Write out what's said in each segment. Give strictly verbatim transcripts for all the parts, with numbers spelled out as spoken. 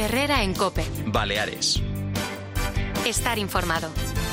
Herrera en COPE. Baleares. Estar informado.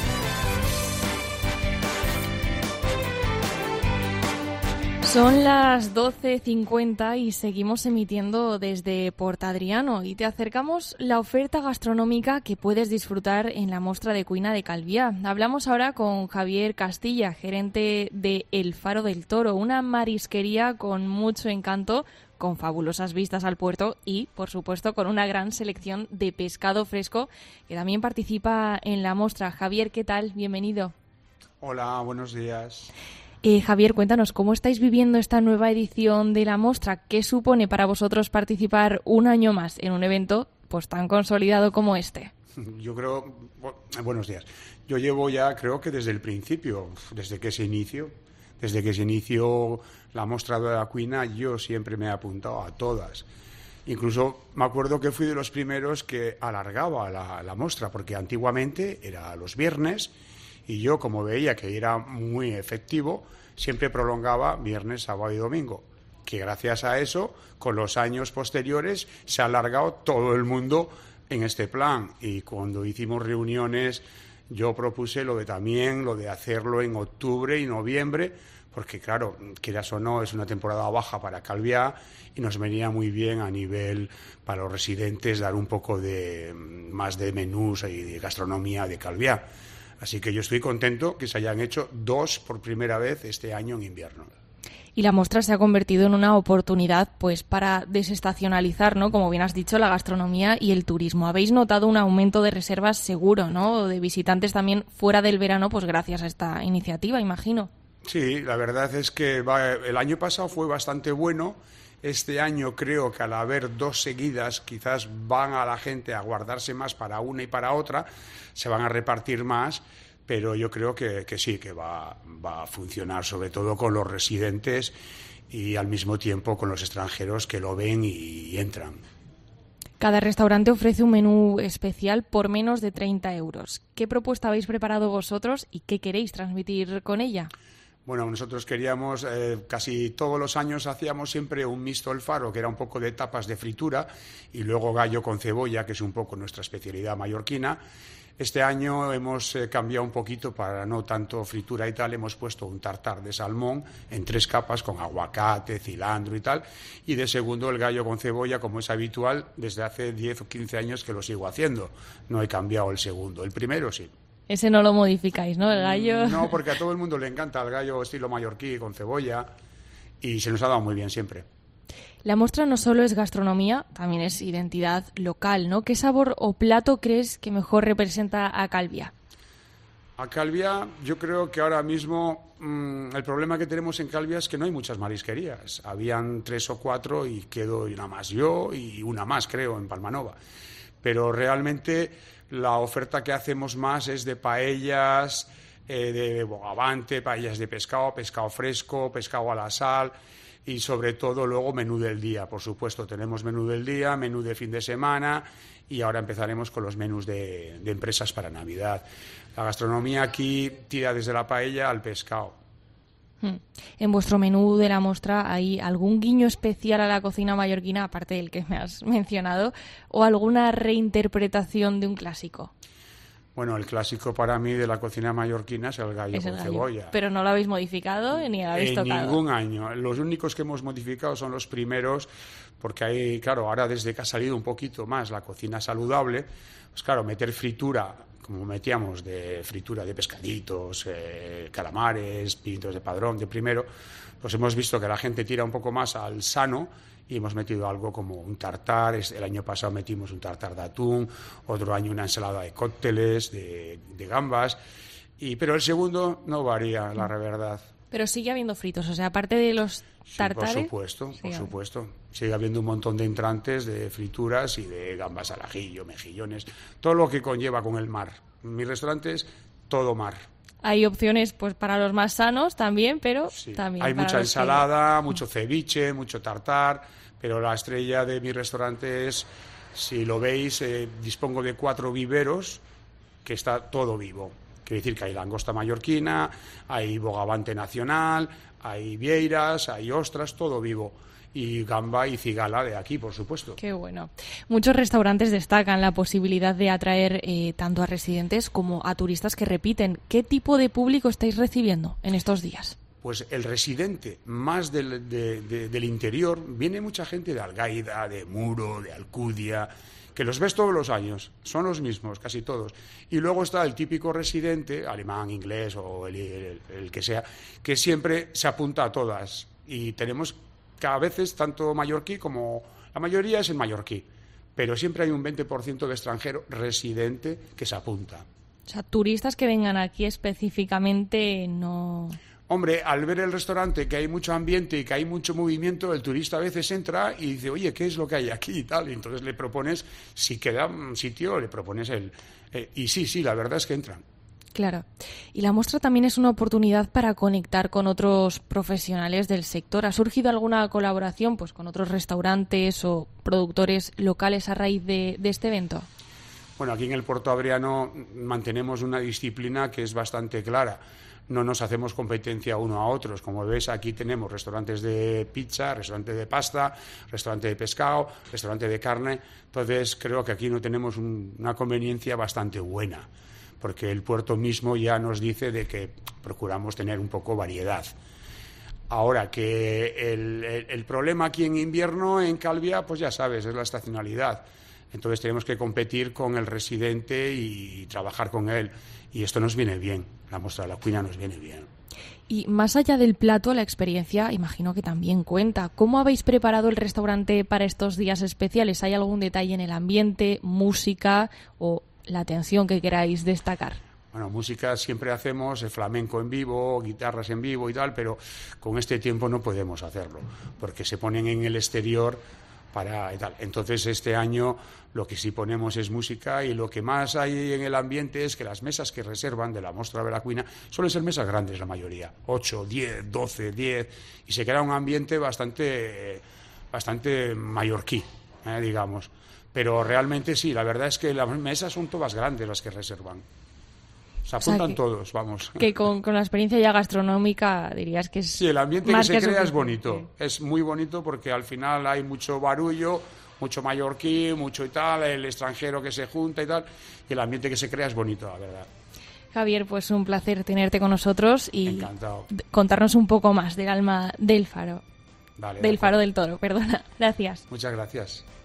Son las doce cincuenta y seguimos emitiendo desde Portadriano y te acercamos la oferta gastronómica que puedes disfrutar en la Mostra de Cuina de Calviá. Hablamos ahora con Javier Castilla, gerente de El Faro del Toro, una marisquería con mucho encanto, con fabulosas vistas al puerto y, por supuesto, con una gran selección de pescado fresco que también participa en la Mostra. Javier, ¿qué tal? Bienvenido. Hola, buenos días. Eh, Javier, cuéntanos, ¿cómo estáis viviendo esta nueva edición de la Mostra? ¿Qué supone para vosotros participar un año más en un evento pues tan consolidado como este? Yo creo... Buenos días. Yo llevo ya, creo que desde el principio, desde que se inició, desde que se inició la Mostra de la Cuina, yo siempre me he apuntado a todas. Incluso me acuerdo que fui de los primeros que alargaba la, la Mostra, porque antiguamente era los viernes. Y yo, como veía que era muy efectivo, siempre prolongaba viernes, sábado y domingo. Que gracias a eso, con los años posteriores, se ha alargado todo el mundo en este plan. Y cuando hicimos reuniones, yo propuse lo de también, lo de hacerlo en octubre y noviembre, porque claro, quieras o no, es una temporada baja para Calviá y nos venía muy bien a nivel para los residentes dar un poco de más de menús y de gastronomía de Calviá. Así que yo estoy contento que se hayan hecho dos por primera vez este año en invierno. Y la muestra se ha convertido en una oportunidad pues para desestacionalizar, ¿no? Como bien has dicho, la gastronomía y el turismo. Habéis notado un aumento de reservas seguro, ¿no? De visitantes también fuera del verano, pues gracias a esta iniciativa, imagino. Sí, la verdad es que va, el año pasado fue bastante bueno. Este año creo que al haber dos seguidas quizás van a la gente a guardarse más para una y para otra, se van a repartir más, pero yo creo que, que sí, que va, va a funcionar sobre todo con los residentes y al mismo tiempo con los extranjeros que lo ven y, y entran. Cada restaurante ofrece un menú especial por menos de treinta euros. ¿Qué propuesta habéis preparado vosotros y qué queréis transmitir con ella? Bueno, nosotros queríamos, eh, casi todos los años hacíamos siempre un mixto El Faro, que era un poco de tapas de fritura, y luego gallo con cebolla, que es un poco nuestra especialidad mallorquina. Este año hemos eh, cambiado un poquito para no tanto fritura y tal, hemos puesto un tartar de salmón en tres capas con aguacate, cilantro y tal, y de segundo el gallo con cebolla, como es habitual, desde hace diez o quince años que lo sigo haciendo. No he cambiado el segundo, el primero sí. Ese no lo modificáis, ¿no? El gallo... No, porque a todo el mundo le encanta el gallo estilo mallorquí con cebolla y se nos ha dado muy bien siempre. La muestra no solo es gastronomía, también es identidad local, ¿no? ¿Qué sabor o plato crees que mejor representa a Calviá? A Calviá yo creo que ahora mismo mmm, el problema que tenemos en Calviá es que no hay muchas marisquerías. Habían tres o cuatro y quedo una más yo y una más creo en Palmanova. Pero realmente... la oferta que hacemos más es de paellas, eh, de bogavante, paellas de pescado, pescado fresco, pescado a la sal y sobre todo luego menú del día. Por supuesto, tenemos menú del día, menú de fin de semana y ahora empezaremos con los menús de, de empresas para Navidad. La gastronomía aquí tira desde la paella al pescado. En vuestro menú de la muestra hay algún guiño especial a la cocina mallorquina, aparte del que me has mencionado, o alguna reinterpretación de un clásico. Bueno, el clásico para mí de la cocina mallorquina es el gallo es el con gallo. cebolla. Pero no lo habéis modificado ni lo habéis en tocado. En ningún año. Los únicos que hemos modificado son los primeros, porque hay, claro, ahora desde que ha salido un poquito más la cocina saludable, pues claro, meter fritura, como metíamos de fritura de pescaditos, eh, calamares, pimientos de padrón, de primero, pues hemos visto que la gente tira un poco más al sano y hemos metido algo como un tartar. El año pasado metimos un tartar de atún, otro año una ensalada de cócteles, de, de gambas, y, pero el segundo no varía, la verdad. Pero sigue habiendo fritos, o sea, aparte de los tartares... Sí, por supuesto, por supuesto. Sigue habiendo un montón de entrantes, de frituras y de gambas al ajillo, mejillones, todo lo que conlleva con el mar. En mis restaurantes, todo mar. Hay opciones pues para los más sanos también, pero sí. también hay para mucha los ensalada, que... mucho ceviche, mucho tartar, pero la estrella de mi restaurante es, si lo veis, eh, dispongo de cuatro viveros, que está todo vivo. Quiere decir que hay langosta mallorquina, hay bogavante nacional, hay vieiras, hay ostras, todo vivo. Y gamba y cigala de aquí, por supuesto. Qué bueno. Muchos restaurantes destacan la posibilidad de atraer eh, tanto a residentes como a turistas que repiten. ¿Qué tipo de público estáis recibiendo en estos días? Pues el residente más del, de, de, del interior, viene mucha gente de Algaida, de Muro, de Alcudia, que los ves todos los años, son los mismos, casi todos. Y luego está el típico residente, alemán, inglés o el, el, el que sea, que siempre se apunta a todas. Y tenemos cada vez tanto mallorquí como la mayoría es el mallorquí, pero siempre hay un veinte por ciento de extranjero residente que se apunta. O sea, turistas que vengan aquí específicamente no... Hombre, al ver el restaurante que hay mucho ambiente y que hay mucho movimiento, el turista a veces entra y dice, oye, ¿qué es lo que hay aquí y tal? Y entonces le propones, si queda un sitio, le propones el... Eh, y sí, sí, la verdad es que entran. Claro. Y la muestra también es una oportunidad para conectar con otros profesionales del sector. ¿Ha surgido alguna colaboración pues, con otros restaurantes o productores locales a raíz de, de este evento? Bueno, aquí en el Puerto Avriano mantenemos una disciplina que es bastante clara. No nos hacemos competencia uno a otros. Como ves, aquí tenemos restaurantes de pizza, restaurantes de pasta, restaurante de pescado, restaurante de carne. Entonces, creo que aquí no tenemos un, una conveniencia bastante buena, porque el puerto mismo ya nos dice de que procuramos tener un poco variedad. Ahora, que el, el, el problema aquí en invierno, en Calvia, pues ya sabes, es la estacionalidad. Entonces tenemos que competir con el residente y trabajar con él. Y esto nos viene bien, la muestra de la cuina nos viene bien. Y más allá del plato, la experiencia, imagino que también cuenta. ¿Cómo habéis preparado el restaurante para estos días especiales? ¿Hay algún detalle en el ambiente, música o la atención que queráis destacar? Bueno, música siempre hacemos, el flamenco en vivo, guitarras en vivo y tal, pero con este tiempo no podemos hacerlo, porque se ponen en el exterior para y tal. Entonces, este año lo que sí ponemos es música, y lo que más hay en el ambiente es que las mesas que reservan de la Mostra de la Cuina suelen ser mesas grandes la mayoría, ocho, diez, doce, diez, y se crea un ambiente bastante, bastante mallorquí, eh, digamos. Pero realmente sí, la verdad es que las mesas son todas grandes las que reservan. Se apuntan, o sea, que, todos, vamos. Que con, con la experiencia ya gastronómica dirías que es... Sí, el ambiente más que se que crea es bonito. Es muy bonito porque al final hay mucho barullo, mucho mallorquí, mucho y tal, el extranjero que se junta y tal, y el ambiente que se crea es bonito, la verdad. Javier, pues un placer tenerte con nosotros y Encantado. Contarnos un poco más del alma del faro. Vale, del Faro del Toro, perdona. Gracias. Muchas gracias.